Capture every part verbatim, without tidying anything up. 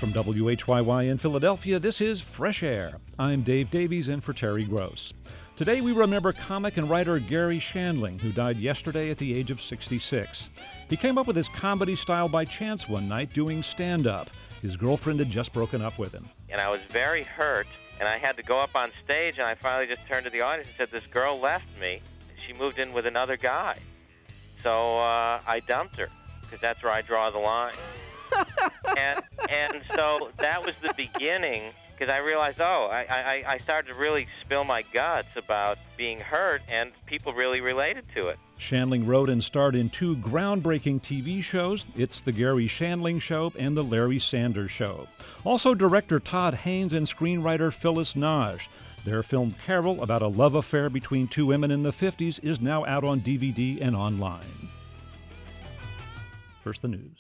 From W H Y Y in Philadelphia, this is Fresh Air. I'm Dave Davies in for Terry Gross. Today we remember comic and writer Garry Shandling, who died yesterday at the age of sixty-six. He came up with his comedy style by chance one night doing stand-up. His girlfriend had just broken up with him. And I was very hurt, and I had to go up on stage, and I finally just turned to the audience and said, this girl left me. She moved in with another guy. So uh, I dumped her, because that's where I draw the line. and and so that was the beginning, because I realized, oh, I, I, I started to really spill my guts about being hurt, and people really related to it. Shandling wrote and starred in two groundbreaking T V shows, It's the Garry Shandling Show and The Larry Sanders Show. Also director Todd Haynes and screenwriter Phyllis Nagy. Their film Carol, about a love affair between two women in the fifties, is now out on D V D and online. First, the news.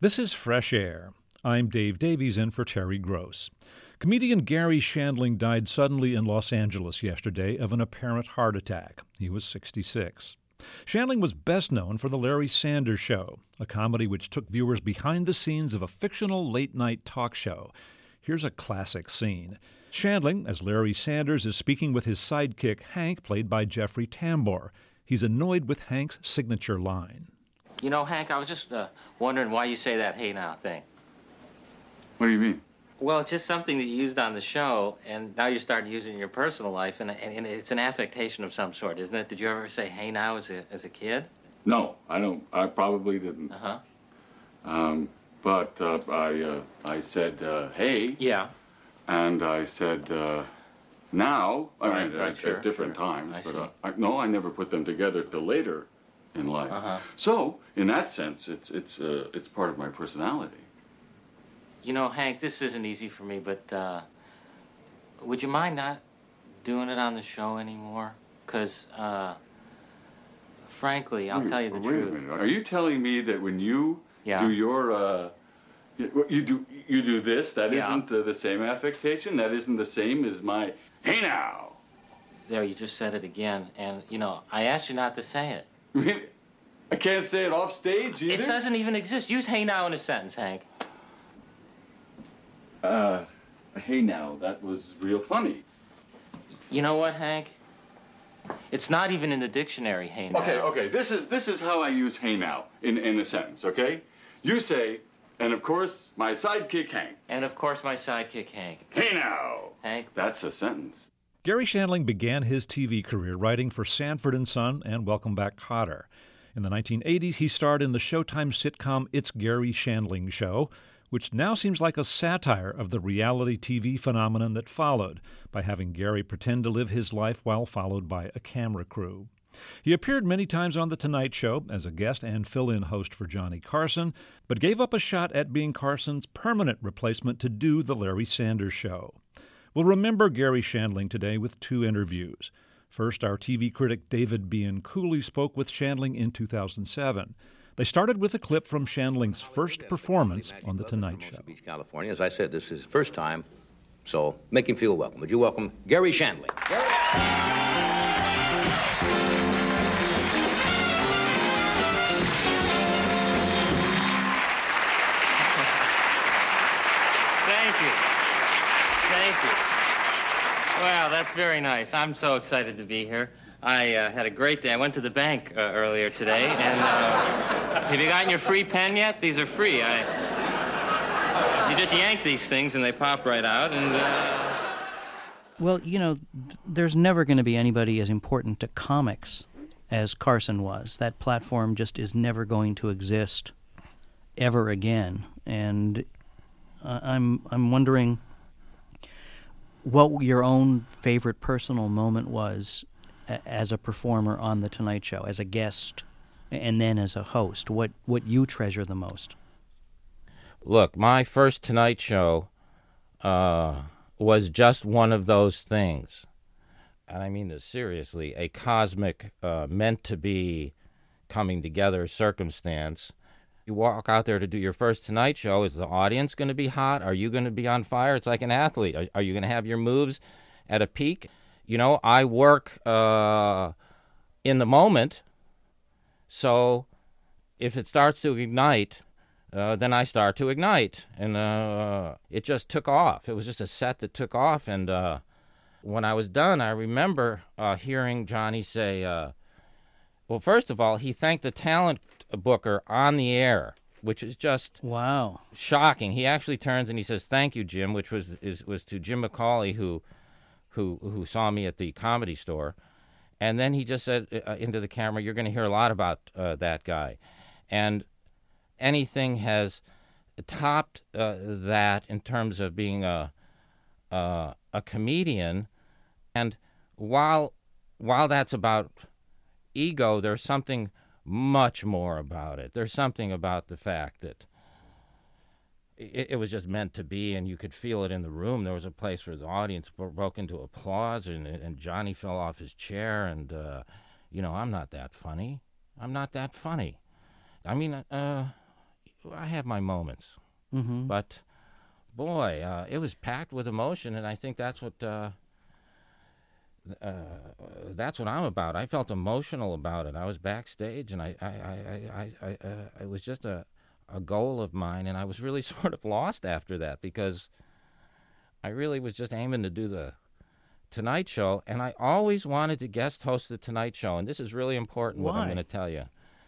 This is Fresh Air. I'm Dave Davies in for Terry Gross. Comedian Garry Shandling died suddenly in Los Angeles yesterday of an apparent heart attack. He was sixty-six. Shandling was best known for The Larry Sanders Show, a comedy which took viewers behind the scenes of a fictional late-night talk show. Here's a classic scene. Shandling, as Larry Sanders, is speaking with his sidekick, Hank, played by Jeffrey Tambor. He's annoyed with Hank's signature line. You know, Hank, I was just uh, wondering why you say that "hey now" thing. What do you mean? Well, it's just something that you used on the show, and now you're starting to use it in your personal life, and, and, and it's an affectation of some sort, isn't it? Did you ever say "hey now" as a as a kid? No, I don't. I probably didn't. Uh huh. Um, but uh, I uh, I said uh, "hey." Yeah. And I said uh, "now." I Right, mean, right, at, sure, at different sure. times. I but see. uh, I, no, I never put them together till later in life. Uh-huh. So, in that sense, it's it's uh, it's part of my personality. You know, Hank, this isn't easy for me, but uh, would you mind not doing it on the show anymore? Because, uh, frankly, I'll Wait- tell you the wait truth. A minute. Are you telling me that when you Yeah. do your uh, you you do you do this, that Yeah. isn't uh, the same affectation? That isn't the same as my "hey now"? There, you just said it again, and, you know, I asked you not to say it. I mean, I can't say it off stage either. It doesn't even exist. Use "hey now" in a sentence, Hank. Uh, hey now, that was real funny. You know what, Hank? It's not even in the dictionary, "hey now." Okay, okay, this is this is how I use "hey now" in, in a sentence, okay? You say, and of course, my sidekick Hank. And, of course, my sidekick, Hank. Hey now! Hank? That's a sentence. Garry Shandling began his T V career writing for Sanford and Son and Welcome Back, Kotter. In the nineteen eighties, he starred in the Showtime sitcom It's Garry Shandling Show, which now seems like a satire of the reality T V phenomenon that followed, by having Garry pretend to live his life while followed by a camera crew. He appeared many times on The Tonight Show as a guest and fill-in host for Johnny Carson, but gave up a shot at being Carson's permanent replacement to do The Larry Sanders Show. We'll remember Garry Shandling today with two interviews. First, our T V critic David Bianculli spoke with Shandling in two thousand seven. They started with a clip from Shandling's first performance on The Tonight Show. Beach, California. As I said, this is his first time, so make him feel welcome. Would you welcome Garry Shandling? Thank you. Thank you. Well, that's very nice. I'm so excited to be here. I uh, had a great day. I went to the bank uh, earlier today, and uh, have you gotten your free pen yet? These are free. I, you just yank these things, and they pop right out, and... Uh... Well, you know, th- there's never going to be anybody as important to comics as Carson was. That platform just is never going to exist ever again. And uh, I'm I'm wondering what your own favorite personal moment was a- as a performer on The Tonight Show, as a guest, and then as a host. What what you treasure the most? Look, my first Tonight Show uh, was just one of those things. And I mean this seriously, a cosmic, uh, meant-to-be coming-together circumstance. You walk out there to do your first Tonight Show. Is the audience going to be hot? Are you going to be on fire? It's like an athlete. Are, are you going to have your moves at a peak? You know, I work uh, in the moment, so if it starts to ignite, uh, then I start to ignite. And uh, it just took off. It was just a set that took off. And uh, when I was done, I remember uh, hearing Johnny say, uh, well, first of all, he thanked the talent booker on the air, which is just Wow. shocking. He actually turns and he says, "Thank you, Jim," which was is, was to Jim McCauley, who, who who saw me at the Comedy Store, and then he just said uh, into the camera, "You're going to hear a lot about uh, that guy," and anything has topped uh, that in terms of being a uh, a comedian, and while while that's about ego, there's something much more about it. There's something about the fact that it, it was just meant to be, and you could feel it in the room. There was a place where the audience broke into applause, and and Johnny fell off his chair, and, uh, you know, I'm not that funny. I'm not that funny. I mean, uh, I have my moments. Mm-hmm. But, boy, uh, it was packed with emotion, and I think that's what uh, uh, that's what I'm about. I felt emotional about it. I was backstage, and I, I, I, I, I uh, it was just a, a goal of mine, and I was really sort of lost after that because I really was just aiming to do the Tonight Show, and I always wanted to guest host the Tonight Show, and this is really important what I'm Why? going to tell you.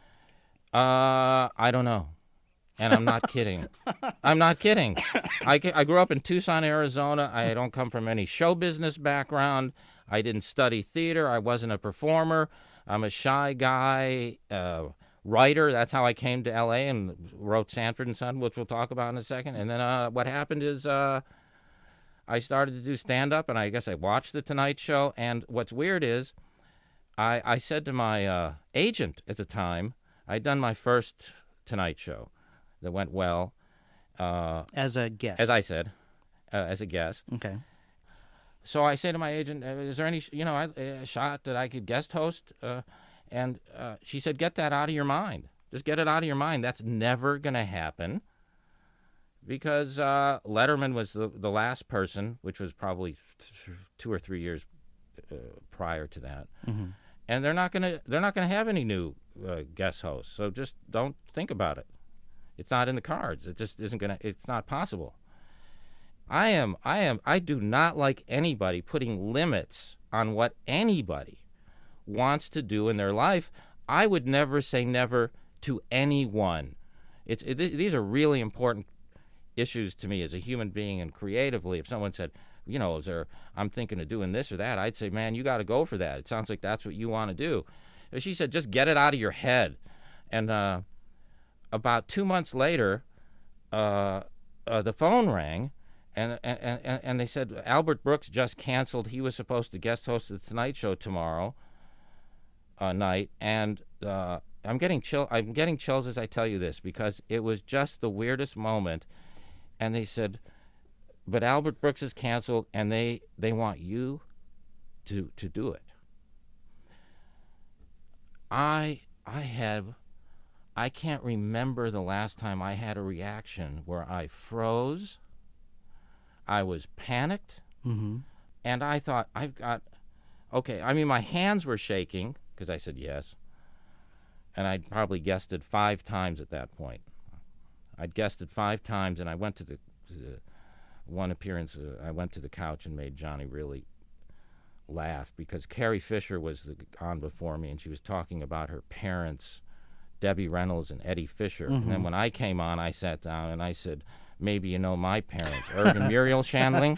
Uh, I don't know. And I'm not kidding. I'm not kidding. I, I grew up in Tucson, Arizona. I don't come from any show business background. I didn't study theater. I wasn't a performer. I'm a shy guy, uh, writer. That's how I came to L A and wrote Sanford and Son, which we'll talk about in a second. And then uh, what happened is uh, I started to do stand-up, and I guess I watched The Tonight Show. And what's weird is I, I said to my uh, agent at the time, I'd done my first Tonight Show that went well. Uh, As a guest. As I said, uh, as a guest. Okay. So I say to my agent, uh, is there any, you know, a shot that I could guest host? Uh, and uh, she said, get that out of your mind. Just get it out of your mind. That's never going to happen because uh, Letterman was the, the last person, which was probably th- two or three years uh, prior to that. Mm-hmm. And they're not going to they're not going to have any new uh, guest hosts. So just don't think about it. It's not in the cards. It just isn't going to, it's not possible. I am, I am, I do not like anybody putting limits on what anybody wants to do in their life. I would never say never to anyone. It's, it, these are really important issues to me as a human being and creatively. If someone said, you know, is there, I'm thinking of doing this or that, I'd say, man, you got to go for that. It sounds like that's what you want to do. But she said, just get it out of your head. And, uh, about two months later, uh, uh, the phone rang, and, and, and, and they said, Albert Brooks just canceled. He was supposed to guest host the Tonight Show tomorrow uh, night, and uh, I'm getting chill. I'm getting chills as I tell you this because it was just the weirdest moment. And they said, but Albert Brooks is canceled, and they, they want you to to do it. I I have. I can't remember the last time I had a reaction where I froze, I was panicked, Mm-hmm. and I thought, I've got, okay, I mean, my hands were shaking, because I said yes, and I'd probably guessed it five times at that point. I'd guessed it five times, and I went to the, to the one appearance, uh, I went to the couch and made Johnny really laugh, because Carrie Fisher was the, on before me, and she was talking about her parents, Debbie Reynolds and Eddie Fisher. Mm-hmm. And then when I came on, I sat down and I said, maybe you know my parents, Irvin Muriel Shandling.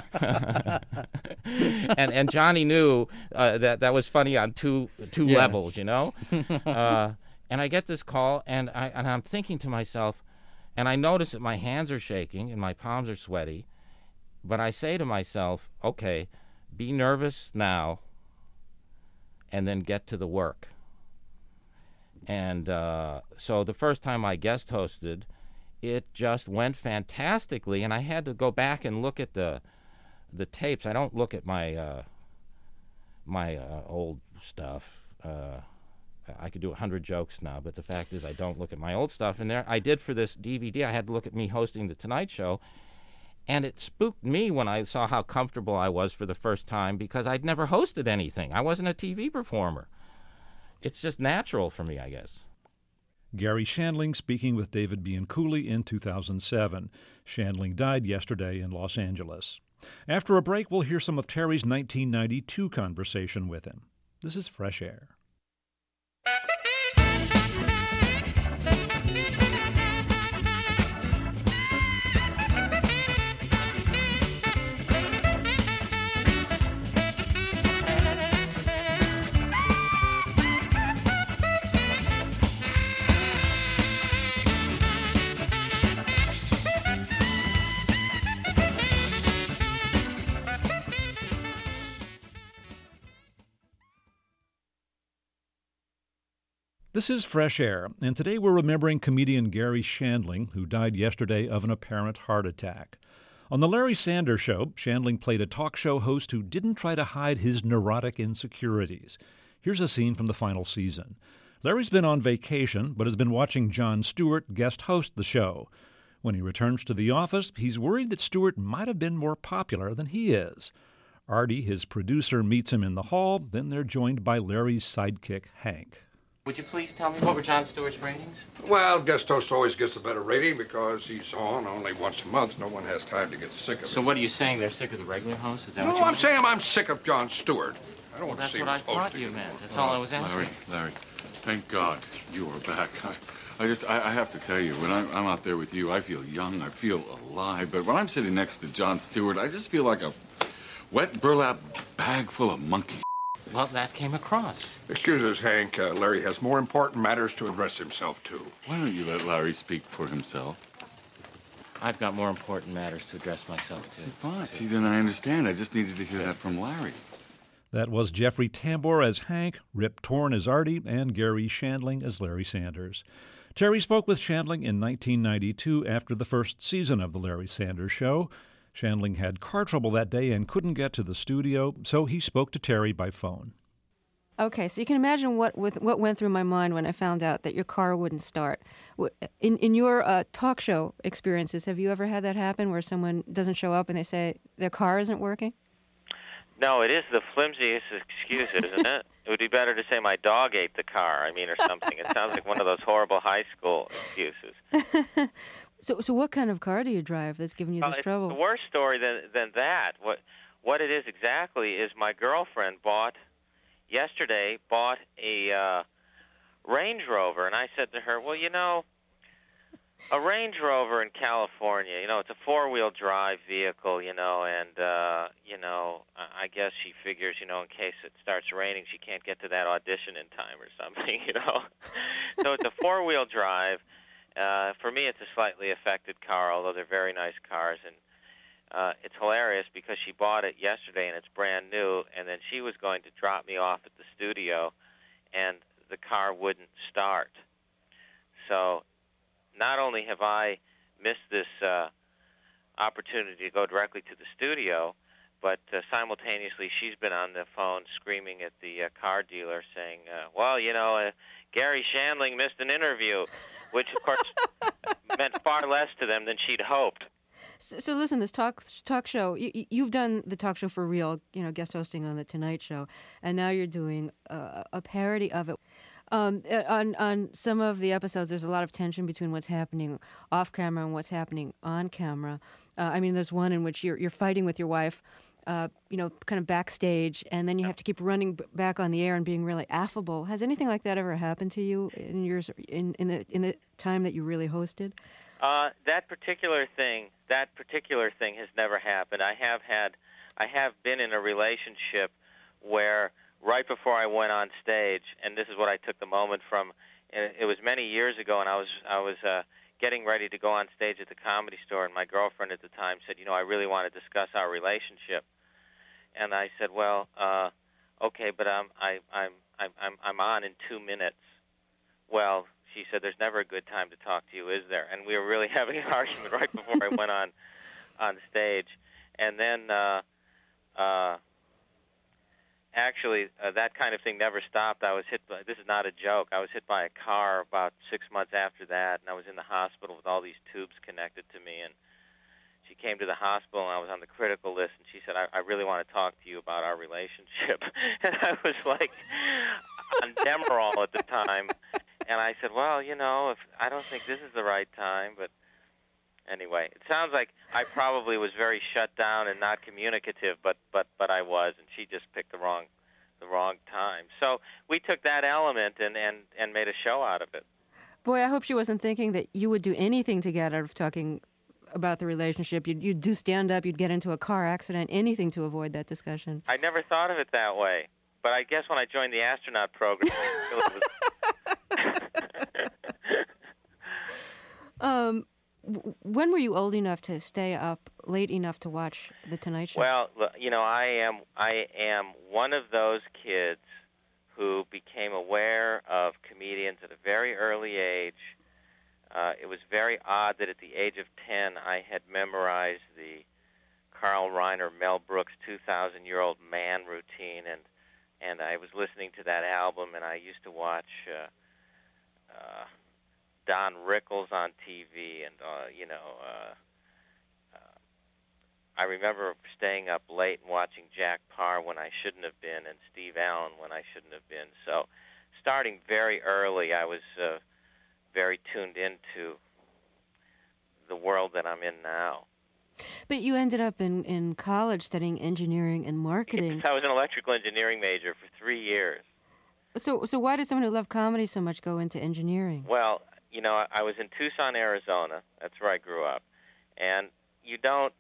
and and Johnny knew uh, that that was funny on two two Yeah. levels, you know. uh, and I get this call, and I and I'm thinking to myself, and I notice that my hands are shaking and my palms are sweaty, but I say to myself, okay, be nervous now, and then get to the work. And uh, so the first time I guest hosted, it just went fantastically, and I had to go back and look at the the tapes. I don't look at my uh, my uh, old stuff. Uh, I could do a hundred jokes now, but the fact is I don't look at my old stuff. And there, I did for this D V D. I had to look at me hosting the Tonight Show, and it spooked me when I saw how comfortable I was for the first time because I'd never hosted anything. I wasn't a T V performer. It's just natural for me, I guess. Gary Shandling speaking with David Bianculli in two thousand seven. Shandling died yesterday in Los Angeles. After a break, we'll hear some of Terry's nineteen ninety-two conversation with him. This is Fresh Air. This is Fresh Air, and today we're remembering comedian Gary Shandling, who died yesterday of an apparent heart attack. On The Larry Sanders Show, Shandling played a talk show host who didn't try to hide his neurotic insecurities. Here's a scene from the final season. Larry's been on vacation, but has been watching Jon Stewart guest host the show. When he returns to the office, he's worried that Stewart might have been more popular than he is. Artie, his producer, meets him in the hall. Then they're joined by Larry's sidekick, Hank. Would you please tell me what were Jon Stewart's ratings? Well, guest host always gets a better rating because he's on only once a month. No one has time to get sick of it. So what are you saying? They're sick of the regular host? Is that No, what you I'm mean? saying I'm sick of Jon Stewart. I don't Well, want that's to see what I him thought hosting you anymore. meant. That's all I was asking. Larry, Larry, thank God you are back. I, I just, I, I have to tell you, when I'm, I'm out there with you, I feel young, I feel alive. But when I'm sitting next to Jon Stewart, I just feel like a wet burlap bag full of monkey. Well, that came across. Excuse us, Hank. Uh, Larry has more important matters to address himself to. Why don't you let Larry speak for himself? I've got more important matters to address myself to. See, fine. See, then I understand. I just needed to hear that from Larry. That was Jeffrey Tambor as Hank, Rip Torn as Artie, and Gary Shandling as Larry Sanders. Terry spoke with Shandling in nineteen ninety-two after the first season of The Larry Sanders Show. Shandling had car trouble that day and couldn't get to the studio, so he spoke to Terry by phone. Okay, so you can imagine what with, what went through my mind when I found out that your car wouldn't start. In in your uh, talk show experiences, have you ever had that happen where someone doesn't show up and they say their car isn't working? No, it is the flimsiest excuse, isn't it? It would be better to say my dog ate the car, I mean, or something. It sounds like one of those horrible high school excuses. So, so what kind of car do you drive that's giving you Well, this it's trouble? a worse story than than that. What what it is exactly is my girlfriend bought yesterday bought a uh, Range Rover, and I said to her, "Well, you know, a Range Rover in California, you know, it's a four-wheel drive vehicle, you know, and uh, you know, I I guess she figures, you know, in case it starts raining, she can't get to that audition in time or something, you know. So it's a four-wheel drive." Uh, for me, it's a slightly affected car, although they're very nice cars. And uh, it's hilarious because she bought it yesterday and it's brand new, and then she was going to drop me off at the studio, and the car wouldn't start. So not only have I missed this uh, opportunity to go directly to the studio, but uh, simultaneously she's been on the phone screaming at the uh, car dealer saying, uh, well, you know, uh, Gary Shandling missed an interview, which, of course, meant far less to them than she'd hoped. So, so listen, this talk talk show, you, you've done the talk show for real, you know, guest hosting on The Tonight Show, and now you're doing a, a parody of it. Um, on on some of the episodes, there's a lot of tension between what's happening off camera and what's happening on camera. Uh, I mean, there's one in which you're you're fighting with your wife, uh, you know, kind of backstage, and then you have to keep running b- back on the air and being really affable. Has anything like that ever happened to you in yours in in the in the time that you really hosted? Uh, that particular thing, that particular thing has never happened. I have had, I have been in a relationship where right before I went on stage, and this is what I took the moment from. It was many years ago, and I was I was uh, getting ready to go on stage at the Comedy Store, and my girlfriend at the time said, "You know, I really want to discuss our relationship." And I said, "Well, uh, okay, but I'm I, I'm I'm I'm I'm on in two minutes." Well, she said, "There's never a good time to talk to you, is there?" And we were really having an argument right before I went on on stage, and then. Uh, uh, Actually, uh, that kind of thing never stopped. I was hit by, this is not a joke, I was hit by a car about six months after that, and I was in the hospital with all these tubes connected to me, and she came to the hospital, and I was on the critical list, and she said, I, I really want to talk to you about our relationship. And I was like on Demerol at the time, and I said, well, you know, if I don't think this is the right time, but anyway, it sounds like I probably was very shut down and not communicative, but but but I was, and she just picked the wrong the wrong time. So we took that element and, and, and made a show out of it. Boy, I hope she wasn't thinking that you would do anything to get out of talking about the relationship. You'd, you'd do stand-up, you'd get into a car accident, anything to avoid that discussion. I never thought of it that way, but I guess when I joined the astronaut program, it was... um. When were you old enough to stay up late enough to watch The Tonight Show? Well, you know, I am I am one of those kids who became aware of comedians at a very early age. Uh, it was very odd that at the age of ten, I had memorized the Carl Reiner, Mel Brooks two thousand Year Old Man routine, and and I was listening to that album, and I used to watch uh, uh, Don Rickles on T V, and uh, you know, uh, uh, I remember staying up late and watching Jack Parr when I shouldn't have been, and Steve Allen when I shouldn't have been. So, starting very early, I was uh, very tuned into the world that I'm in now. But you ended up in, in college studying engineering and marketing. Yes, I was an electrical engineering major for three years. So, so why did someone who loved comedy so much go into engineering? Well, you know, I, I was in Tucson, Arizona. That's where I grew up. And you don't,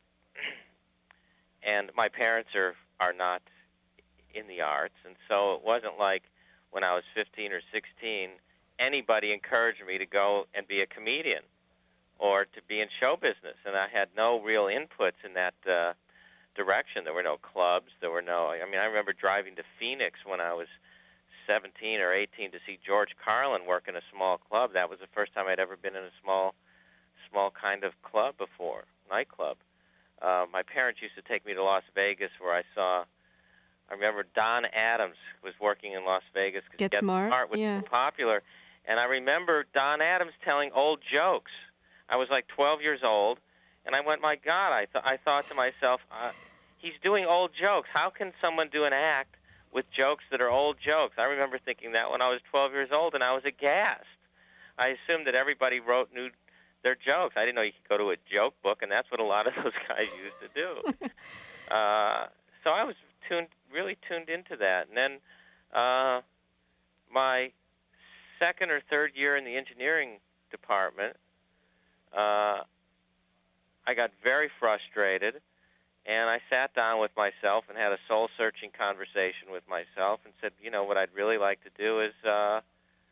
and my parents are, are not in the arts, and so it wasn't like when I was fifteen or sixteen, anybody encouraged me to go and be a comedian or to be in show business, and I had no real inputs in that uh, direction. There were no clubs. There were no, I mean, I remember driving to Phoenix when I was seventeen or eighteen to see George Carlin work in a small club. That was the first time I'd ever been in a small, small kind of club before, nightclub. Uh, my parents used to take me to Las Vegas where I saw, I remember Don Adams was working in Las Vegas. Get, Get Smart, Smart was yeah. so popular. And I remember Don Adams telling old jokes. I was like twelve years old, and I went, my God, I, th- I thought to myself, uh, he's doing old jokes. How can someone do an act with jokes that are old jokes? I remember thinking that when I was twelve years old, and I was aghast. I assumed that everybody wrote new their jokes. I didn't know you could go to a joke book, and that's what a lot of those guys used to do. uh, so I was tuned, really tuned into that. And then uh, my second or third year in the engineering department, uh, I got very frustrated, and I sat down with myself and had a soul-searching conversation with myself and said, you know, what I'd really like to do is uh,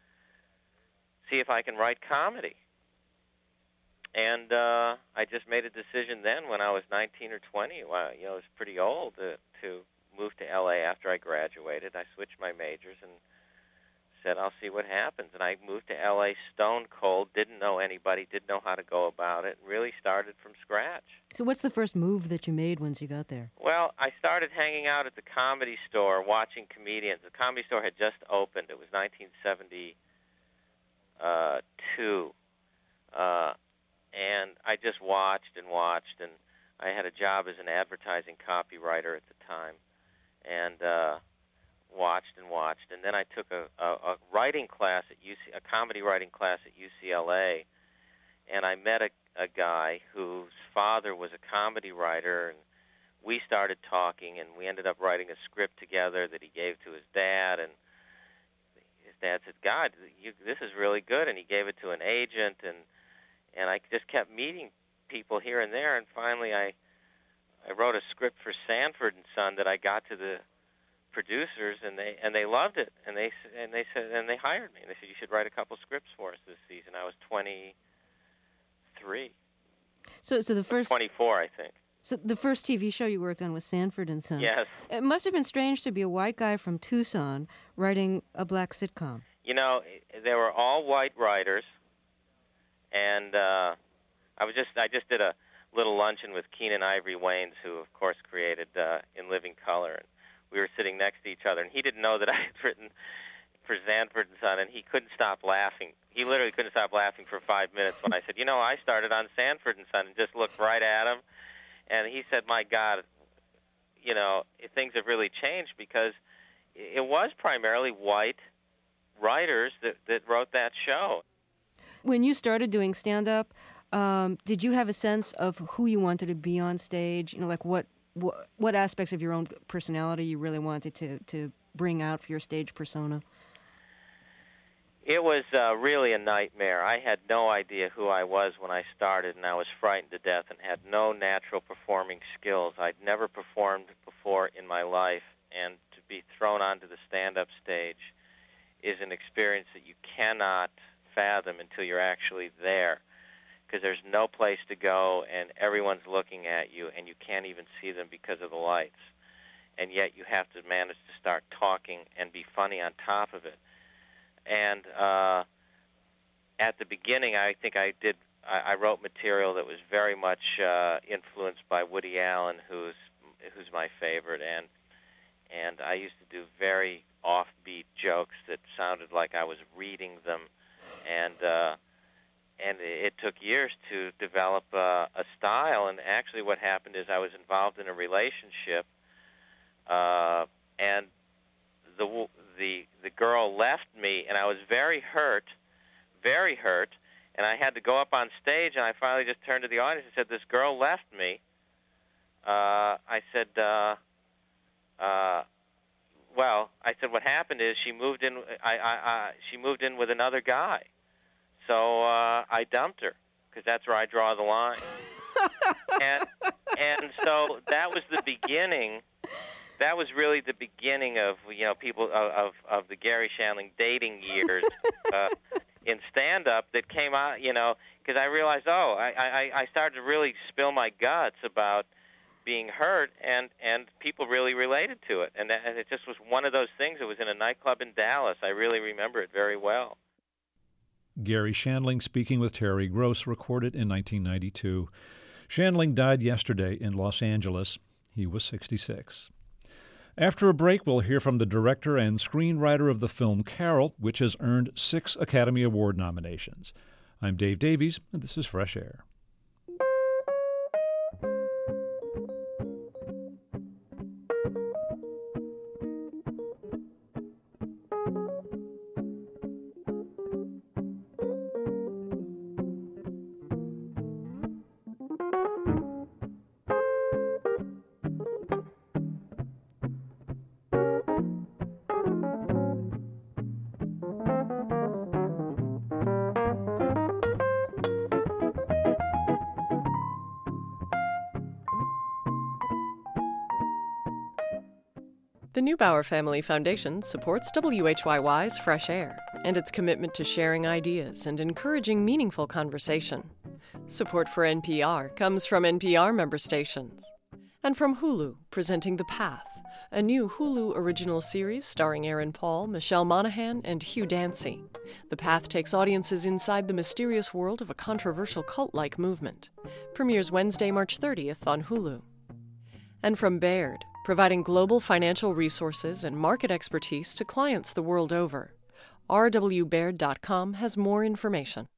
see if I can write comedy. And uh, I just made a decision then when I was nineteen or twenty. Well, you know, I was pretty old to, to move to L A after I graduated. I switched my majors and said, I'll see what happens. And I moved to L A stone cold, didn't know anybody, didn't know how to go about it, really started from scratch. So what's the first move that you made once you got there? Well, I started hanging out at the Comedy Store, watching comedians. The Comedy Store had just opened. It was nineteen seventy-two. Uh, and I just watched and watched, and I had a job as an advertising copywriter at the time, and uh, watched and watched. And then I took a, a, a writing class at U C, a comedy writing class at U C L A, and I met a, a guy whose father was a comedy writer, and we started talking, and we ended up writing a script together that he gave to his dad, and his dad said, God, you, this is really good, and he gave it to an agent, and and I just kept meeting people here and there, and finally I I wrote a script for Sanford and Son that I got to the producers, and they and they loved it, and they and they said and they hired me. And they said, you should write a couple scripts for us this season. I was twenty-three. So so the first twenty-four, I think. So the first T V show you worked on was Sanford and Son. Yes. It must have been strange to be a white guy from Tucson writing a black sitcom. You know, they were all white writers, and uh, I was just I just did a little luncheon with Keenan Ivory Waynes, who of course created uh, In Living Color, and we were sitting next to each other, and he didn't know that I had written for Sanford and Son, and he couldn't stop laughing. He literally couldn't stop laughing for five minutes when I said, you know, I started on Sanford and Son, and just looked right at him, and he said, my God, you know, things have really changed, because it was primarily white writers that, that wrote that show. When you started doing stand-up, um, did you have a sense of who you wanted to be on stage? You know, like what what, what aspects of your own personality you really wanted to, to bring out for your stage persona? It was uh, really a nightmare. I had no idea who I was when I started, and I was frightened to death and had no natural performing skills. I'd never performed before in my life, and to be thrown onto the stand-up stage is an experience that you cannot fathom until you're actually there, because there's no place to go, and everyone's looking at you, and you can't even see them because of the lights. And yet you have to manage to start talking and be funny on top of it. And uh, at the beginning, I think I did. I, I wrote material that was very much uh, influenced by Woody Allen, who's who's my favorite, and and I used to do very offbeat jokes that sounded like I was reading them and uh, and it took years to develop uh, a style. And actually, what happened is I was involved in a relationship, uh, and the the the girl left me, and I was very hurt, very hurt. And I had to go up on stage, and I finally just turned to the audience and said, "This girl left me." Uh, I said, uh, uh, "Well," I said, "what happened is she moved in. I, I, I she moved in with another guy, so uh, I dumped her because that's where I draw the line." and and so that was the beginning. That was really the beginning of you know people of of, of the Garry Shandling dating years. uh, in stand-up that came out, you know, because I realized, oh, I, I, I started to really spill my guts about being hurt, and, and people really related to it. And, that, and it just was one of those things. It was in a nightclub in Dallas. I really remember it very well. Garry Shandling speaking with Terry Gross, recorded in nineteen ninety-two. Shandling died yesterday in Los Angeles. He was sixty-six. After a break, we'll hear from the director and screenwriter of the film Carol, which has earned six Academy Award nominations. I'm Dave Davies, and this is Fresh Air. The Neubauer Family Foundation supports W H Y Y's Fresh Air and its commitment to sharing ideas and encouraging meaningful conversation. Support for N P R comes from N P R member stations and from Hulu, presenting The Path, a new Hulu original series starring Aaron Paul, Michelle Monaghan, and Hugh Dancy. The Path takes audiences inside the mysterious world of a controversial cult-like movement. Premieres Wednesday, March thirtieth on Hulu. And from Baird, providing global financial resources and market expertise to clients the world over. R W Baird dot com has more information.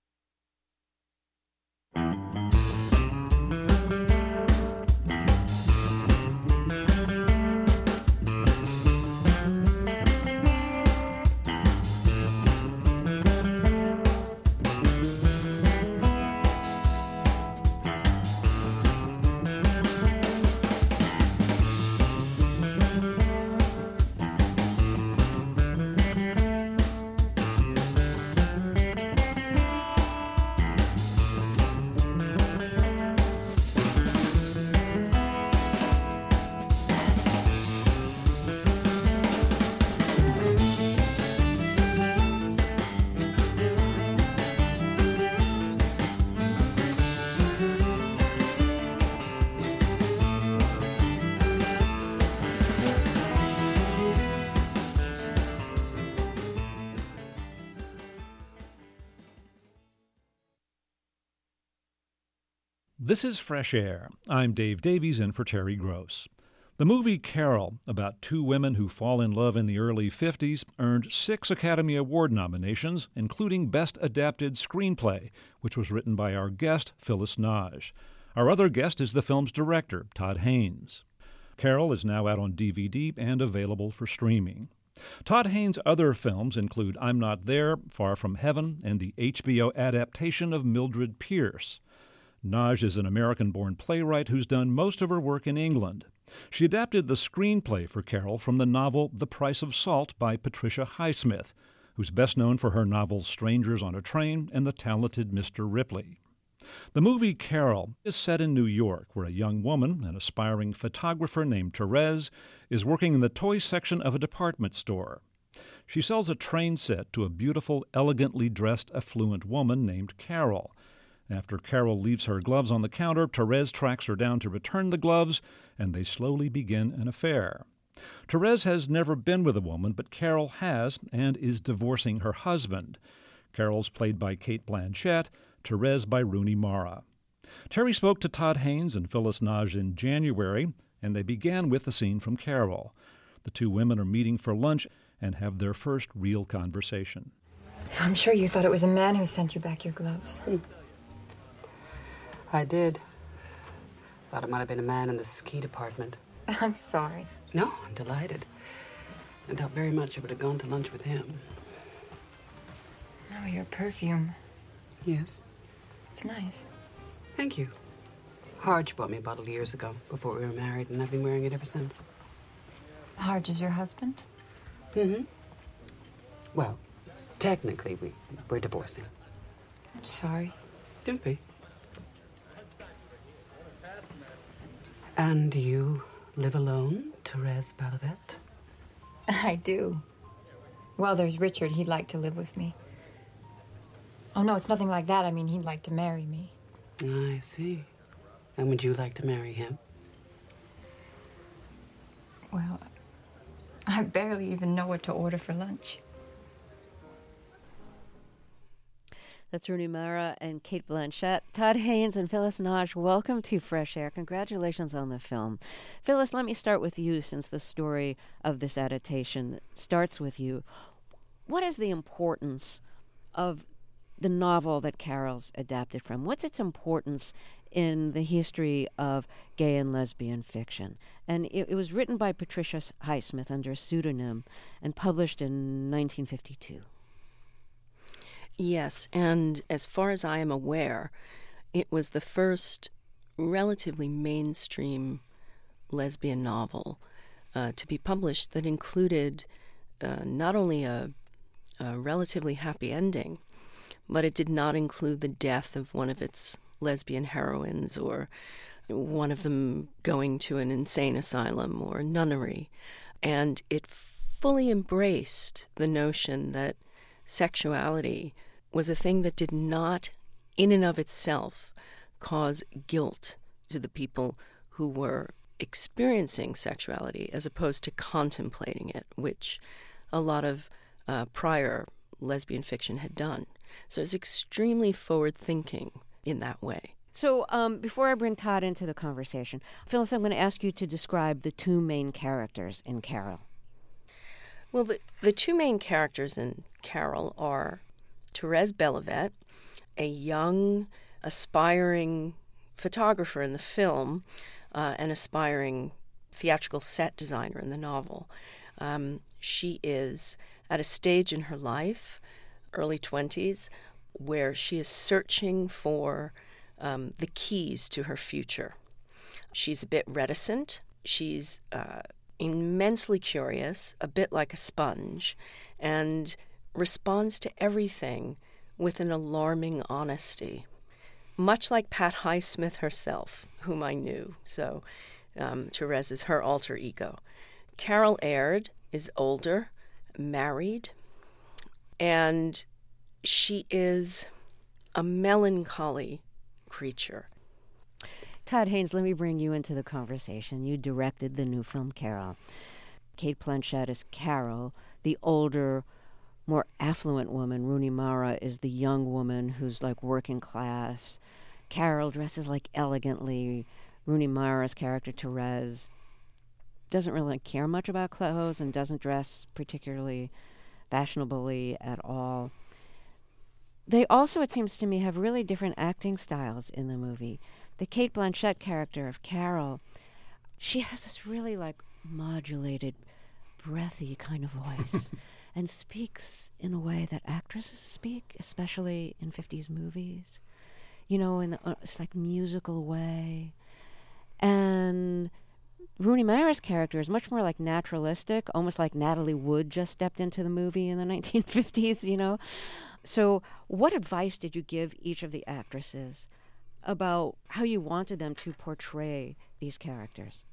This is Fresh Air. I'm Dave Davies, in for Terry Gross. The movie Carol, about two women who fall in love in the early fifties, earned six Academy Award nominations, including Best Adapted Screenplay, which was written by our guest, Phyllis Nage. Our other guest is the film's director, Todd Haynes. Carol is now out on D V D and available for streaming. Todd Haynes' other films include I'm Not There, Far From Heaven, and the H B O adaptation of Mildred Pierce. Nage is an American-born playwright who's done most of her work in England. She adapted the screenplay for Carol from the novel The Price of Salt by Patricia Highsmith, who's best known for her novels Strangers on a Train and The Talented Mister Ripley. The movie Carol is set in New York, where a young woman, an aspiring photographer named Therese, is working in the toy section of a department store. She sells a train set to a beautiful, elegantly dressed, affluent woman named Carol. After Carol leaves her gloves on the counter, Therese tracks her down to return the gloves, and they slowly begin an affair. Therese has never been with a woman, but Carol has, and is divorcing her husband. Carol's played by Cate Blanchett, Therese by Rooney Mara. Terry spoke to Todd Haynes and Phyllis Nage in January, and they began with the scene from Carol. The two women are meeting for lunch and have their first real conversation. So I'm sure you thought it was a man who sent you back your gloves. Hmm. I did. Thought it might have been a man in the ski department. I'm sorry. No, I'm delighted. I doubt very much I would have gone to lunch with him. Oh, your perfume. Yes. It's nice. Thank you. Harge bought me a bottle years ago, before we were married, and I've been wearing it ever since. Harge is your husband? Mm-hmm. Well, technically, we, we're divorcing. I'm sorry. Don't be. And you live alone, Therese Balavet? I do. Well, there's Richard. He'd like to live with me. Oh, no, it's nothing like that. I mean, he'd like to marry me. I see. And would you like to marry him? Well, I barely even know what to order for lunch. That's Rooney Mara and Cate Blanchett. Todd Haynes and Phyllis Nagy, welcome to Fresh Air. Congratulations on the film. Phyllis, let me start with you, since the story of this adaptation starts with you. What is the importance of the novel that Carol's adapted from? What's its importance in the history of gay and lesbian fiction? And it, it was written by Patricia Highsmith under a pseudonym and published in nineteen fifty-two. Yes, and as far as I am aware, it was the first relatively mainstream lesbian novel uh, to be published that included uh, not only a, a relatively happy ending, but it did not include the death of one of its lesbian heroines or one of them going to an insane asylum or a nunnery. And it fully embraced the notion that sexuality was a thing that did not, in and of itself, cause guilt to the people who were experiencing sexuality as opposed to contemplating it, which a lot of uh, prior lesbian fiction had done. So it's extremely forward-thinking in that way. So um, before I bring Todd into the conversation, Phyllis, I'm going to ask you to describe the two main characters in Carol. Well, the, the two main characters in Carol are Therese Balavet, a young, aspiring photographer in the film, uh, an aspiring theatrical set designer in the novel. Um, she is at a stage in her life, early twenties, where she is searching for um, the keys to her future. She's a bit reticent. She's uh, immensely curious, a bit like a sponge, and responds to everything with an alarming honesty, much like Pat Highsmith herself, whom I knew. So um, Therese is her alter ego. Carol Aird is older, married, and she is a melancholy creature. Todd Haynes, let me bring you into the conversation. You directed the new film Carol. Cate Blanchett is Carol, the older, more affluent woman. Rooney Mara is the young woman who's like working class. Carol dresses like elegantly. Rooney Mara's character, Therese, doesn't really care much about clothes and doesn't dress particularly fashionably at all. They also, it seems to me, have really different acting styles in the movie. The Cate Blanchett character of Carol, she has this really like modulated, breathy kind of voice and speaks in a way that actresses speak, especially in fifties movies, you know, in the, uh, it's like musical way. And Rooney Mara's character is much more like naturalistic, almost like Natalie Wood just stepped into the movie in the nineteen fifties, you know. So what advice did you give each of the actresses about how you wanted them to portray these characters?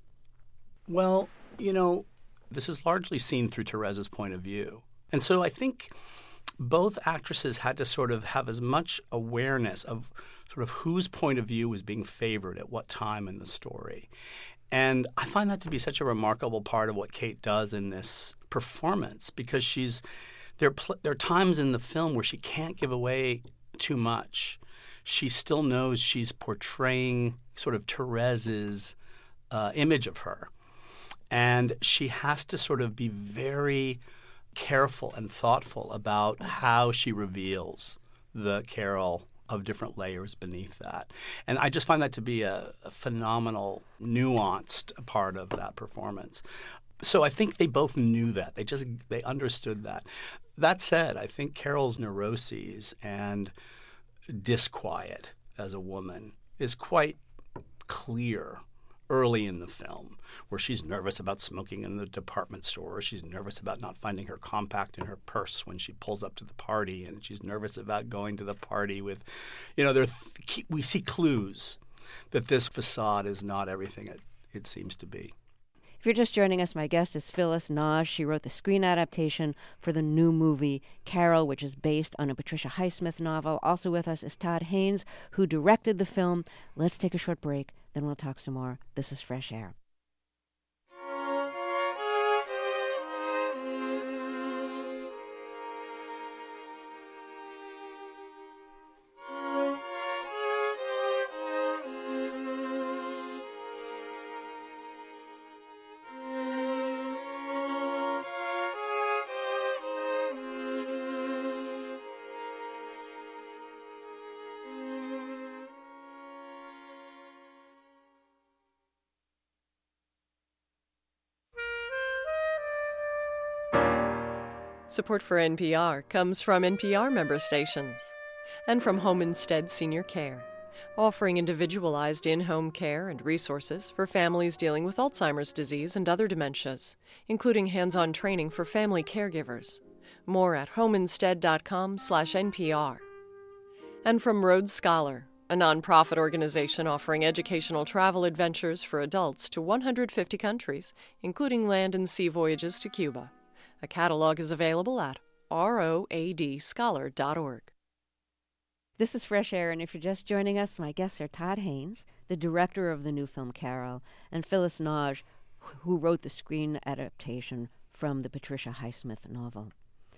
Well, you know, this is largely seen through Therese's point of view. And so I think both actresses had to sort of have as much awareness of sort of whose point of view was being favored at what time in the story. And I find that to be such a remarkable part of what Cate does in this performance, because she's there, pl- there are times in the film where she can't give away too much. She still knows she's portraying sort of Therese's uh, image of her. And she has to sort of be very careful and thoughtful about how she reveals the Carol of different layers beneath that. And I just find that to be a, a phenomenal, nuanced part of that performance. So I think they both knew that. They just they understood that. That said, I think Carol's neuroses and disquiet as a woman is quite clear early in the film, where she's nervous about smoking in the department store. She's nervous about not finding her compact in her purse when she pulls up to the party, and she's nervous about going to the party with, you know, there. Th- we see clues that this facade is not everything it, it seems to be. If you're just joining us, my guest is Phyllis Nagy. She wrote the screen adaptation for the new movie Carol, which is based on a Patricia Highsmith novel. Also with us is Todd Haynes, who directed the film. Let's take a short break, then we'll talk some more. This is Fresh Air. Support for N P R comes from N P R member stations and from Home Instead Senior Care, offering individualized in-home care and resources for families dealing with Alzheimer's disease and other dementias, including hands-on training for family caregivers. More at homeinstead.com slash NPR. And from Rhodes Scholar, a nonprofit organization offering educational travel adventures for adults to one hundred fifty countries, including land and sea voyages to Cuba. A catalog is available at road scholar dot org. This is Fresh Air, and if you're just joining us, my guests are Todd Haynes, the director of the new film Carol, and Phyllis Nagy, who wrote the screen adaptation from the Patricia Highsmith novel.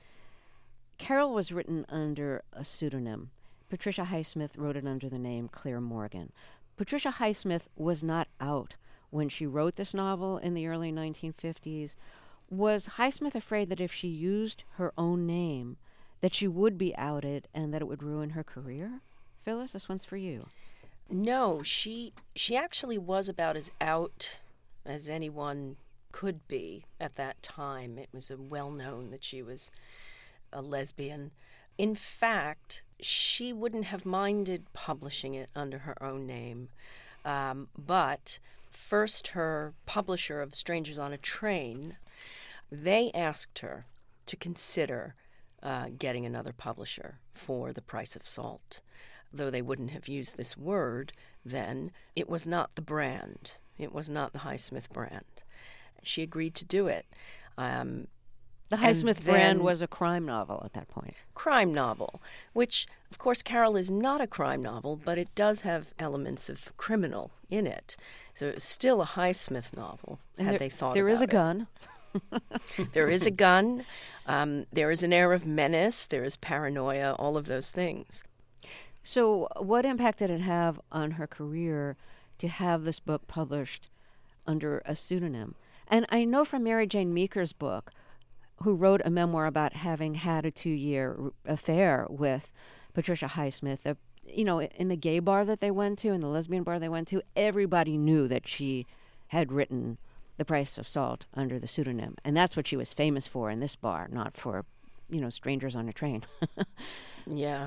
Carol was written under a pseudonym. Patricia Highsmith wrote it under the name Claire Morgan. Patricia Highsmith was not out when she wrote this novel in the early nineteen fifties. Was Highsmith afraid that if she used her own name, that she would be outed and that it would ruin her career? Phyllis, this one's for you. No, she she actually was about as out as anyone could be at that time. It was well known that she was a lesbian. In fact, she wouldn't have minded publishing it under her own name. Um, but first, her publisher of Strangers on a Train, they asked her to consider uh, getting another publisher for The Price of Salt. Though they wouldn't have used this word then, it was not the brand. It was not the Highsmith brand. She agreed to do it. Um, the Highsmith brand was a crime novel at that point. Crime novel, which, of course, Carol is not a crime novel, but it does have elements of criminal in it. So it's still a Highsmith novel, and had there, they thought there about is a it. gun. There is a gun. Um, there is an air of menace. There is paranoia, all of those things. So what impact did it have on her career to have this book published under a pseudonym? And I know from Mary Jane Meeker's book, who wrote a memoir about having had a two-year affair with Patricia Highsmith, uh, you know, in the gay bar that they went to, in the lesbian bar they went to, everybody knew that she had written The Price of Salt under the pseudonym. And that's what she was famous for in this bar, not for, you know, Strangers on a Train. Yeah.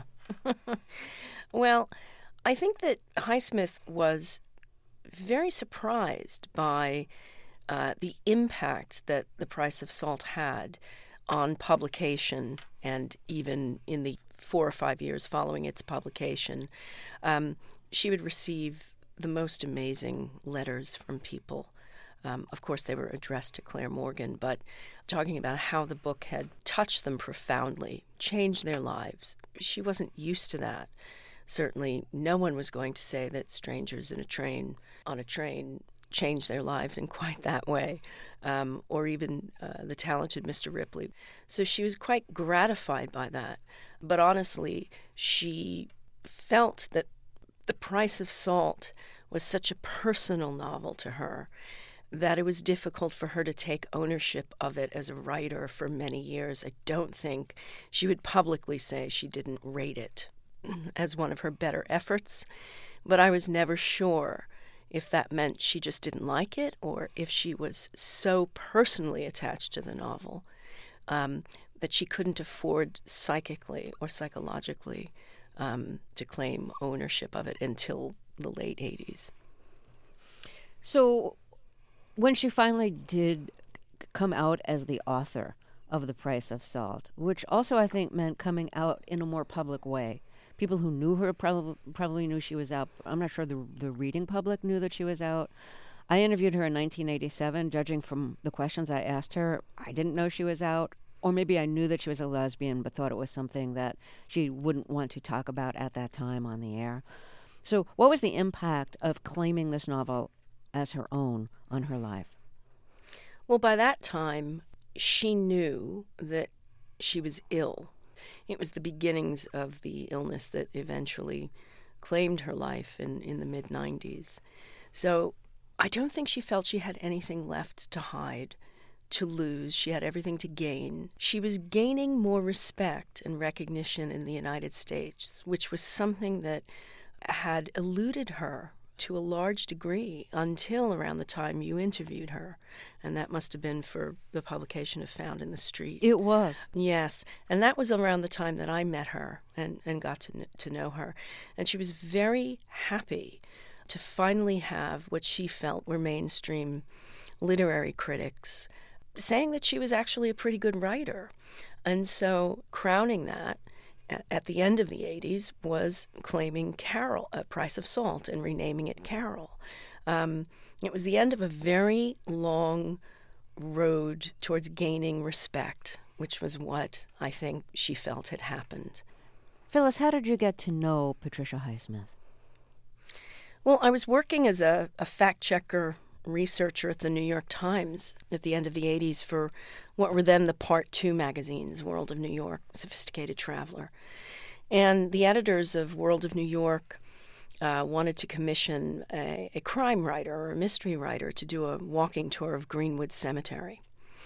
Well, I think that Highsmith was very surprised by uh, the impact that The Price of Salt had on publication, and even in the four or five years following its publication. Um, she would receive the most amazing letters from people. Um, of course, they were addressed to Claire Morgan, but talking about how the book had touched them profoundly, changed their lives. She wasn't used to that. Certainly, no one was going to say that Strangers in a Train on a Train changed their lives in quite that way, um, or even uh, The Talented Mister Ripley. So she was quite gratified by that. But honestly, she felt that The Price of Salt was such a personal novel to her that it was difficult for her to take ownership of it as a writer for many years. I don't think she would publicly say she didn't rate it as one of her better efforts, but I was never sure if that meant she just didn't like it or if she was so personally attached to the novel um, that she couldn't afford psychically or psychologically um, to claim ownership of it until the late eighties. So when she finally did come out as the author of The Price of Salt, which also I think meant coming out in a more public way. People who knew her probably probably knew she was out. I'm not sure the the reading public knew that she was out. I interviewed her in nineteen eighty-seven. Judging from the questions I asked her, I didn't know she was out. Or maybe I knew that she was a lesbian but thought it was something that she wouldn't want to talk about at that time on the air. So what was the impact of claiming this novel as her own on her life? Well, by that time, she knew that she was ill. It was the beginnings of the illness that eventually claimed her life in, in the mid nineties. So I don't think she felt she had anything left to hide, to lose. She had everything to gain. She was gaining more respect and recognition in the United States, which was something that had eluded her to a large degree until around the time you interviewed her. And that must have been for the publication of Found in the Street. It was. Yes. And that was around the time that I met her and, and got to, kn- to know her. And she was very happy to finally have what she felt were mainstream literary critics saying that she was actually a pretty good writer. And so crowning that at the end of the eighties was claiming Carol, A Price of Salt, and renaming it Carol. Um, it was the end of a very long road towards gaining respect, which was what I think she felt had happened. Phyllis, how did you get to know Patricia Highsmith? Well, I was working as a, a fact-checker researcher at the New York Times at the end of the eighties for what were then the Part Two magazines, World of New York, Sophisticated Traveler. And the editors of World of New York uh, wanted to commission a, a crime writer or a mystery writer to do a walking tour of Greenwood Cemetery.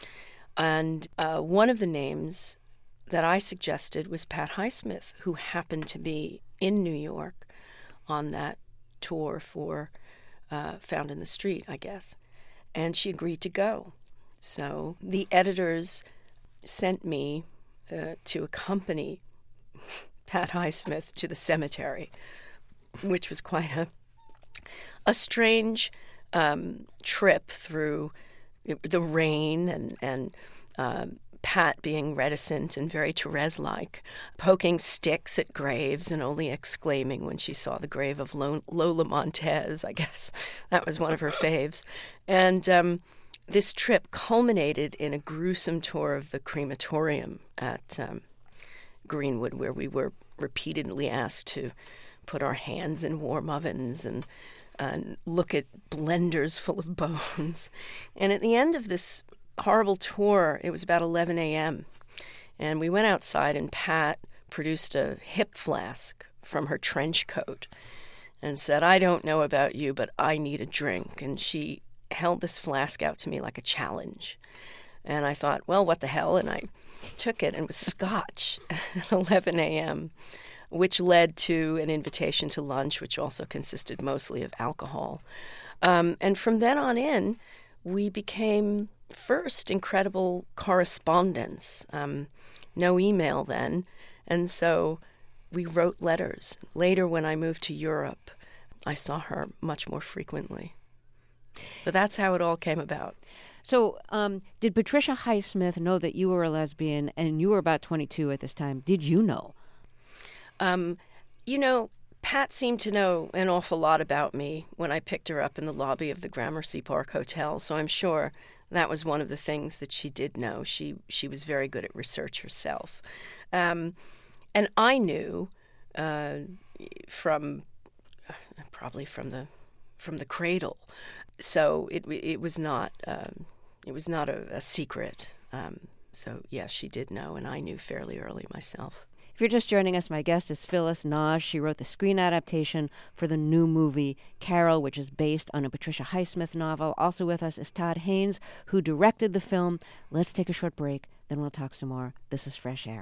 And uh, one of the names that I suggested was Pat Highsmith, who happened to be in New York on that tour for uh, Found in the Street, I guess. And she agreed to go. So the editors sent me uh, to accompany Pat Highsmith to the cemetery, which was quite a a strange um, trip through the rain and, and um, Pat being reticent and very Therese-like, poking sticks at graves and only exclaiming when she saw the grave of Lola Montez. I guess that was one of her faves. And um, this trip culminated in a gruesome tour of the crematorium at um, Greenwood, where we were repeatedly asked to put our hands in warm ovens and, and look at blenders full of bones. And at the end of this horrible tour, it was about eleven a.m., and we went outside, and Pat produced a hip flask from her trench coat and said, "I don't know about you, but I need a drink." And she held this flask out to me like a challenge. And I thought, well, what the hell? And I took it, and it was scotch at eleven a.m., which led to an invitation to lunch, which also consisted mostly of alcohol. Um, and from then on in, we became first incredible correspondence. Um, no email then. And so we wrote letters. Later, when I moved to Europe, I saw her much more frequently. But that's how it all came about. So um, did Patricia Highsmith know that you were a lesbian, and you were about twenty-two at this time? Did you know? Um, you know, Pat seemed to know an awful lot about me when I picked her up in the lobby of the Gramercy Park Hotel, so I'm sure that was one of the things that she did know. She she was very good at research herself. Um, and I knew uh, from, probably from the from the cradle, so it it was not, um, it was not a, a secret. Um, so, yes, she did know, and I knew fairly early myself. If you're just joining us, my guest is Phyllis Nagy. She wrote the screen adaptation for the new movie Carol, which is based on a Patricia Highsmith novel. Also with us is Todd Haynes, who directed the film. Let's take a short break, then we'll talk some more. This is Fresh Air.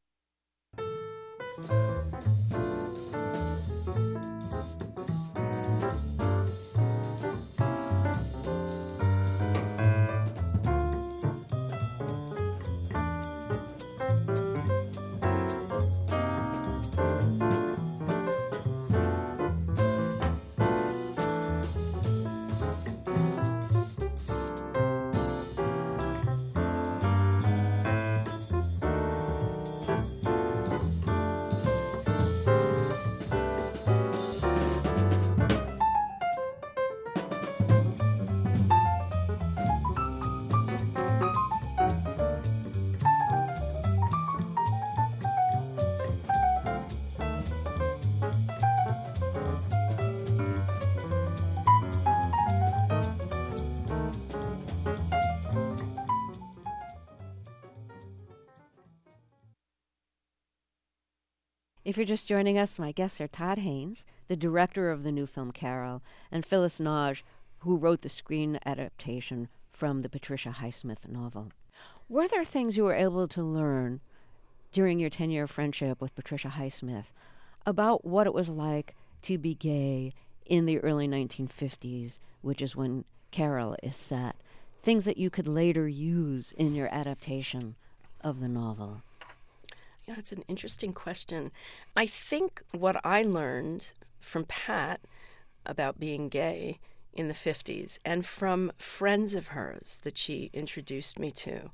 If you're just joining us, my guests are Todd Haynes, the director of the new film Carol, and Phyllis Nagy, who wrote the screen adaptation from the Patricia Highsmith novel. Were there things you were able to learn during your ten-year friendship with Patricia Highsmith about what it was like to be gay in the early nineteen fifties, which is when Carol is set? Things that you could later use in your adaptation of the novel? Yeah, it's an interesting question. I think what I learned from Pat about being gay in the fifties and from friends of hers that she introduced me to,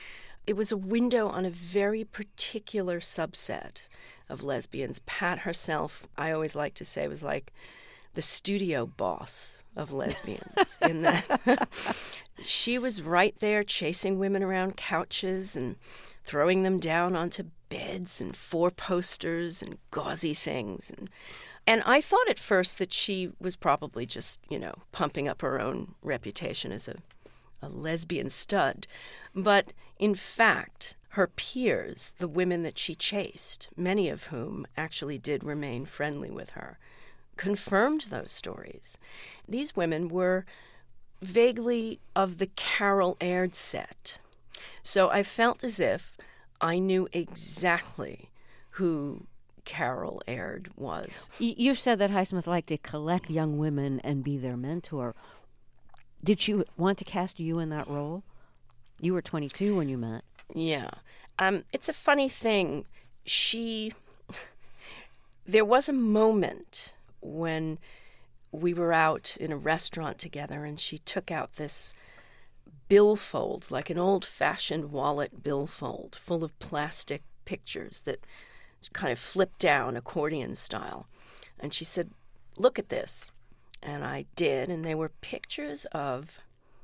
it was a window on a very particular subset of lesbians. Pat herself, I always like to say, was like the studio boss of lesbians in that she was right there chasing women around couches and throwing them down onto beds and four posters and gauzy things. And and I thought at first that she was probably just, you know, pumping up her own reputation as a, a lesbian stud. But in fact, her peers, the women that she chased, many of whom actually did remain friendly with her, confirmed those stories. These women were vaguely of the Carol Aird set. So I felt as if I knew exactly who Carol Aird was. You said that Highsmith liked to collect young women and be their mentor. Did she want to cast you in that role? You were twenty-two when you met. Yeah. Um, it's a funny thing. She... There was a moment when we were out in a restaurant together and she took out this billfold, like an old-fashioned wallet billfold, full of plastic pictures that kind of flipped down accordion style. And she said, "Look at this." And I did, and they were pictures of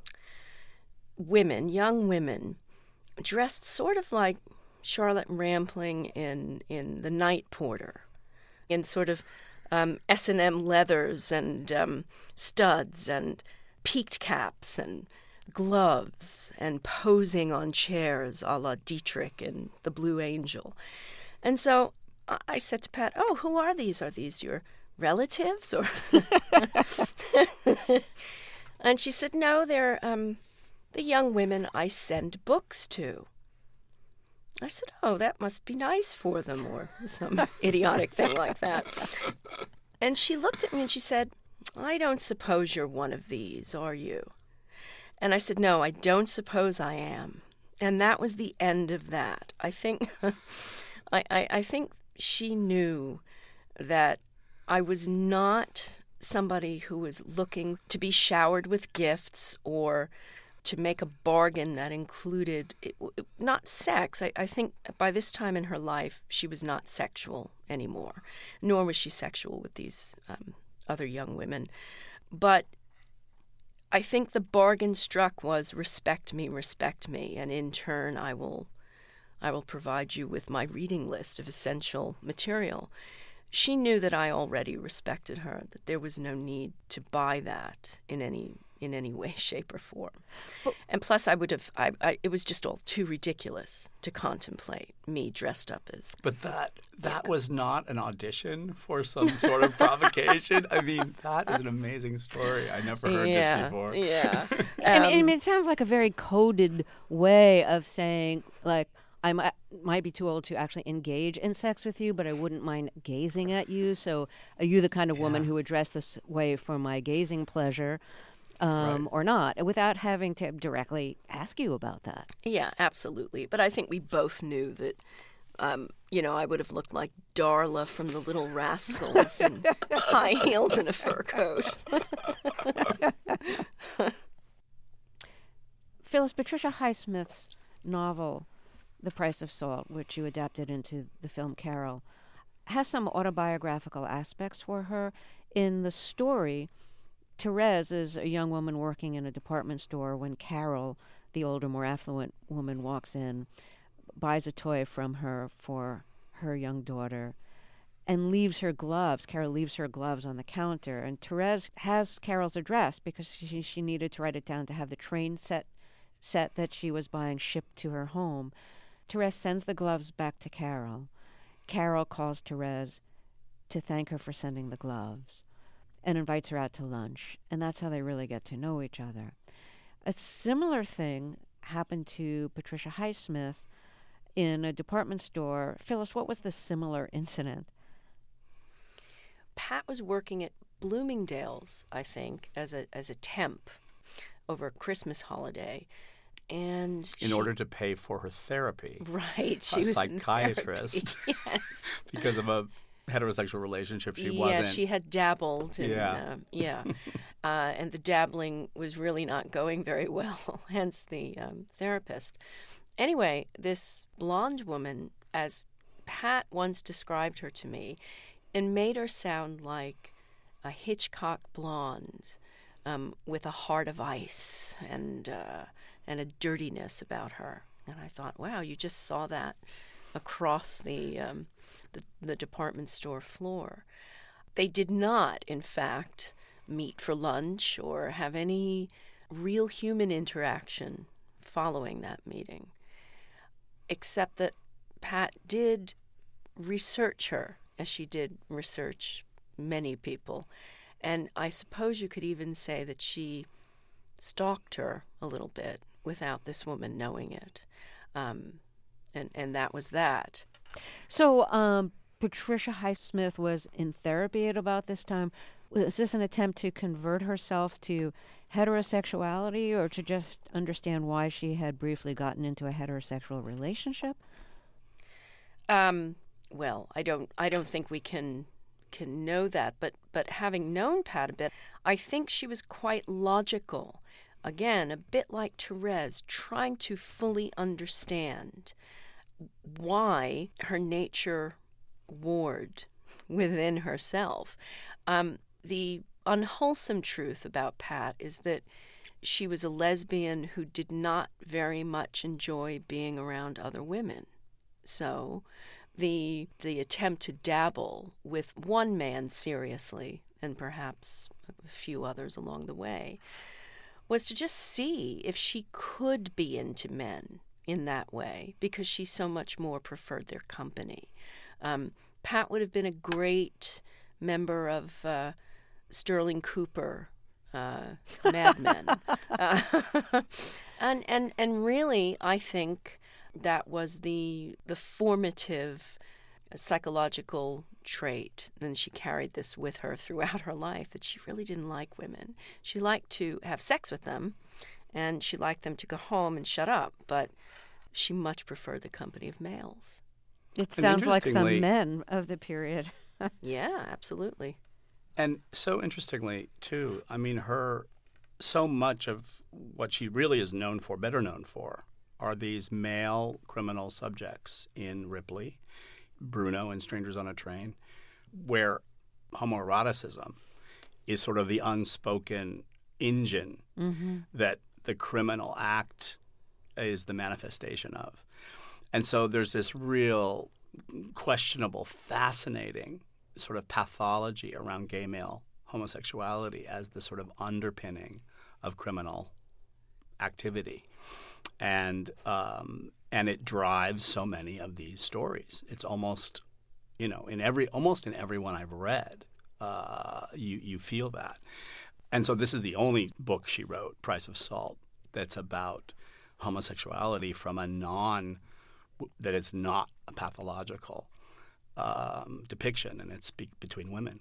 women, young women, dressed sort of like Charlotte Rampling in, in The Night Porter, in sort of um, S and M leathers and um, studs and peaked caps and gloves and posing on chairs a la Dietrich in The Blue Angel. And so I said to Pat, "Oh, who are these? Are these your relatives?" Or And she said, "No, they're um, the young women I send books to." I said, "Oh, that must be nice for them," or some idiotic thing like that. And she looked at me and she said, "I don't suppose you're one of these, are you?" And I said, "No, I don't suppose I am." And that was the end of that. I think I, I, I think she knew that I was not somebody who was looking to be showered with gifts or to make a bargain that included it, it, not sex. I, I think by this time in her life, she was not sexual anymore, nor was she sexual with these um, other young women. But I think the bargain struck was respect me, respect me, and in turn I will I will provide you with my reading list of essential material. she knew that I already respected her, that there was no need to buy that in any in any way, shape, or form. But, and plus, I would have, I, I, it was just all too ridiculous to contemplate me dressed up as. But that that yeah. was not an audition for some sort of provocation. I mean, that is an amazing story. I never heard yeah, this before. Yeah. um, I, mean, I mean, it sounds like a very coded way of saying, like, I might, might be too old to actually engage in sex with you, but I wouldn't mind gazing at you. So are you the kind of woman yeah. who would dress this way for my gazing pleasure? Um, right. Or not, without having to directly ask you about that. Yeah, absolutely. But I think we both knew that, um, you know, I would have looked like Darla from The Little Rascals in high heels and a fur coat. Phyllis, Patricia Highsmith's novel, The Price of Salt, which you adapted into the film Carol, has some autobiographical aspects for her. In the story, Therese is a young woman working in a department store when Carol, the older, more affluent woman, walks in, buys a toy from her for her young daughter, and leaves her gloves. Carol leaves her gloves on the counter, and Therese has Carol's address because she, she needed to write it down to have the train set set that she was buying shipped to her home. Therese sends the gloves back to Carol. Carol calls Therese to thank her for sending the gloves and invites her out to lunch. And that's how they really get to know each other. A similar thing happened to Patricia Highsmith in a department store. Phyllis, what was the similar incident? Pat was working at Bloomingdale's, I think, as a as a temp over a Christmas holiday. And in she, order to pay for her therapy. Right. She a was psychiatrist. In therapy. Yes. Because of a heterosexual relationship she yeah, wasn't. Yeah, she had dabbled. In, yeah. Uh, yeah. uh, and the dabbling was really not going very well, hence the um, therapist. Anyway, this blonde woman, as Pat once described her to me, and made her sound like a Hitchcock blonde um, with a heart of ice and uh, and a dirtiness about her. And I thought, wow, you just saw that across the, um, the the department store floor. They did not, in fact, meet for lunch or have any real human interaction following that meeting, except that Pat did research her, as she did research many people. And I suppose you could even say that she stalked her a little bit without this woman knowing it. Um, and, and that was that. So um, Patricia Highsmith was in therapy at about this time. Was this an attempt to convert herself to heterosexuality or to just understand why she had briefly gotten into a heterosexual relationship? Um, well, I don't I don't think we can can know that, but but having known Pat a bit, I think she was quite logical. Again, a bit like Therese, trying to fully understand why her nature warred within herself. Um, the unwholesome truth about Pat is that she was a lesbian who did not very much enjoy being around other women. So the the attempt to dabble with one man seriously, and perhaps a few others along the way, was to just see if she could be into men in that way, because she so much more preferred their company. Um, Pat would have been a great member of uh, Sterling Cooper, uh, Mad Men. uh, and, and, and really, I think that was the the formative psychological trait. And she carried this with her throughout her life, that she really didn't like women. She liked to have sex with them, and she liked them to go home and shut up, but she much preferred the company of males. It sounds like some men of the period. Yeah, absolutely. And so interestingly, too, I mean, her, so much of what she really is known for, better known for, are these male criminal subjects in Ripley, Bruno in Strangers on a Train, where homoeroticism is sort of the unspoken engine mm-hmm. that the criminal act is the manifestation of. And so there's this real questionable, fascinating sort of pathology around gay male homosexuality as the sort of underpinning of criminal activity. And um, and it drives so many of these stories. It's almost, you know, in every almost in every one I've read, uh, you you feel that. And so this is the only book she wrote, Price of Salt, that's about homosexuality from a non that it's not a pathological um, depiction, and it's be- between women.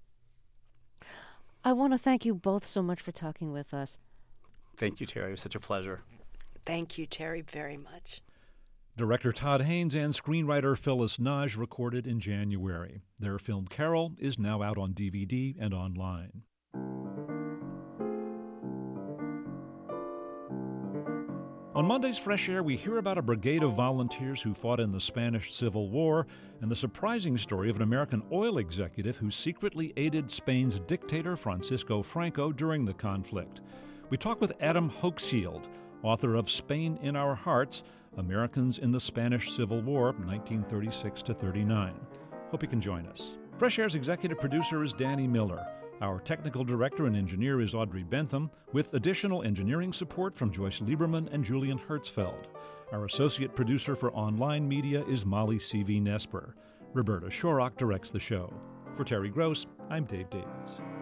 I want to thank you both so much for talking with us. Thank you, Terry. It was such a pleasure. Thank you, Terry, very much. Director Todd Haynes and screenwriter Phyllis Naj recorded in January. Their film Carol is now out on D V D and online. On Monday's Fresh Air, we hear about a brigade of volunteers who fought in the Spanish Civil War and the surprising story of an American oil executive who secretly aided Spain's dictator Francisco Franco during the conflict. We talk with Adam Hochschild, author of Spain in Our Hearts, Americans in the Spanish Civil War, nineteen thirty-six to thirty-nine. Hope you can join us. Fresh Air's executive producer is Danny Miller. Our technical director and engineer is Audrey Bentham, with additional engineering support from Joyce Lieberman and Julian Hertzfeld. Our associate producer for online media is Molly C V. Nesper. Roberta Shorrock directs the show. For Terry Gross, I'm Dave Davies.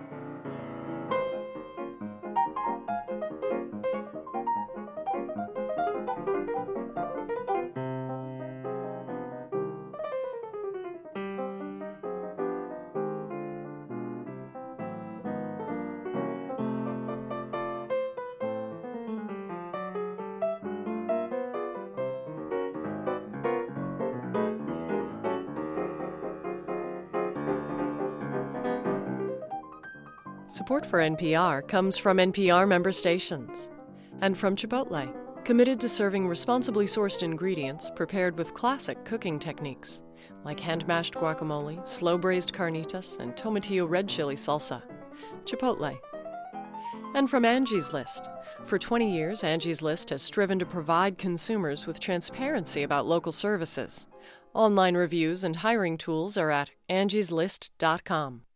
Support for N P R comes from N P R member stations and from Chipotle, committed to serving responsibly sourced ingredients prepared with classic cooking techniques like hand-mashed guacamole, slow-braised carnitas, and tomatillo red chili salsa. Chipotle. And from Angie's List. For twenty years, Angie's List has striven to provide consumers with transparency about local services. Online reviews and hiring tools are at angies list dot com.